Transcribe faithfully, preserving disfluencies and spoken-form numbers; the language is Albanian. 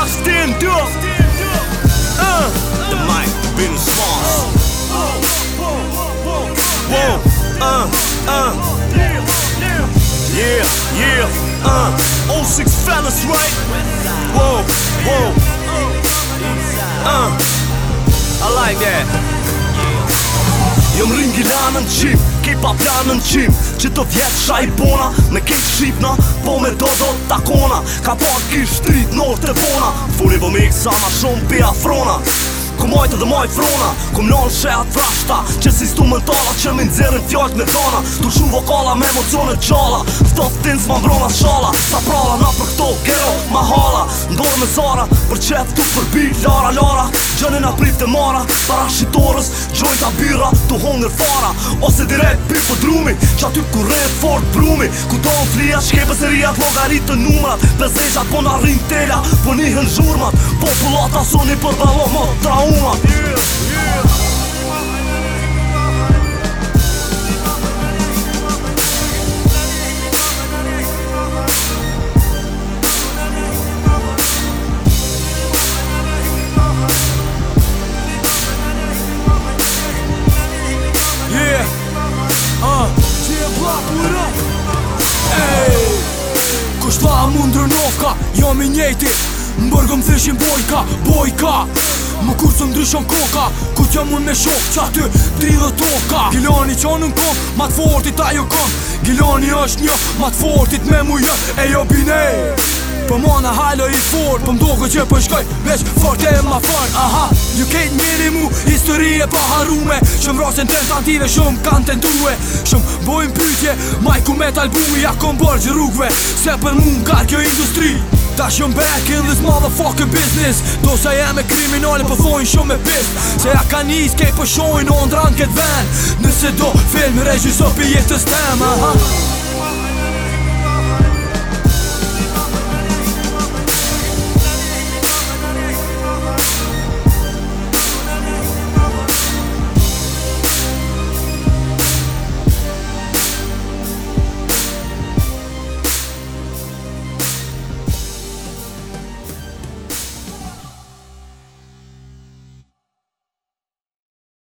stand up. Uh, the mic been smart. Whoa, uh, uh. Yeah, yeah, uh. oh six fellas, right? Whoa, whoa. Uh, I like that. Jëm ringilanën qim, kej pa planën qim Që të vjetë shaj bona, me kej shqipna Po me do do takona Ka par kish street nord të bona Funi vë mikë sa ma shumë pi afrona Ku majtë dhe majtë frona Kum nënë shehat frashta Që si stu mentala që mi nxerin fjallët me dana Tu shumë vokala me emocionet gjalla Ftof tinc ma mbrona shala Sa prala na për këto gero ma hala Ndorë me zara Për qep tu për bit lara lara Gjëni na prit të mara Para shitorës Gjojta birra Tu hongër fara Ose direkt pi për drumi Qa ty ku rrët fort brumi Ku do në flia shkepës e rijat Logarit të numrat Bezeshat po na rrin tela Po nihën zhurmat Populata soni për dalo më traumat Yeah, yeah Kushta mundrë nofka, jam i njejti Mbërgëm thëshin bojka, bojka Më kur së ndryshon koka Ku t'jam unë me shok që aty dridhë toka Gilani qanën kom, ma t'fortit ajo kom Gilani është një, ma t'fortit me mu jë E jo binej Për mana hajlo i fort Për mdoke që për shkoj Veç fort e ma fort Aha Ju kejt njeri mu Histori e pa harume Shumë vrasin tentative Shumë kanë tentue Shumë bojnë pytje Majku met albumi Ja kom bërgjë rrugve Se për mu m'kar kjo industri Ta shumë back in this motherfucking business Do sa jem e kriminali Po thojnë shumë me pist Se ja ka nis Kej po shojnë On dran këtë ven Nëse do film regjisor për jetës tem Aha